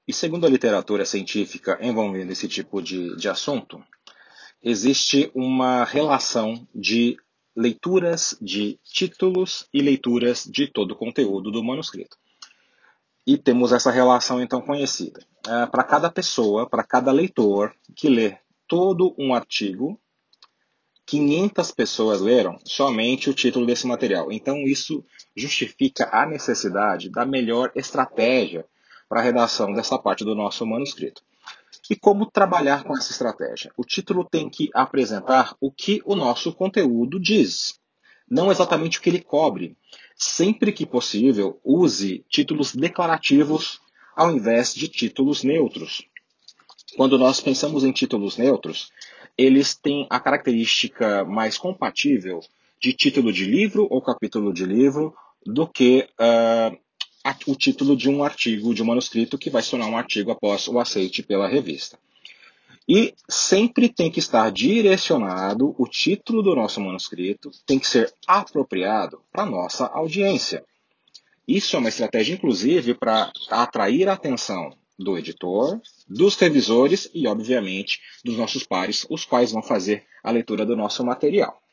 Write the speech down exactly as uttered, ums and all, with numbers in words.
E segundo a literatura científica envolvendo esse tipo de, de assunto, existe uma relação de leituras de títulos e leituras de todo o conteúdo do manuscrito. E temos essa relação então conhecida. Uh, para cada pessoa, para cada leitor que lê todo um artigo, quinhentas pessoas leram somente o título desse material. Então isso justifica a necessidade da melhor estratégia para a redação dessa parte do nosso manuscrito. E como trabalhar com essa estratégia? O título tem que apresentar o que o nosso conteúdo diz, não exatamente o que ele cobre. Sempre que possível, use títulos declarativos ao invés de títulos neutros. Quando nós pensamos em títulos neutros, eles têm a característica mais compatível de título de livro ou capítulo de livro do que uh, o título de um artigo, de um manuscrito que vai se tornar um artigo após o aceite pela revista. E sempre tem que estar direcionado, o título do nosso manuscrito tem que ser apropriado para a nossa audiência. Isso é uma estratégia, inclusive, para atrair a atenção do editor, dos revisores e, obviamente, dos nossos pares, os quais vão fazer a leitura do nosso material.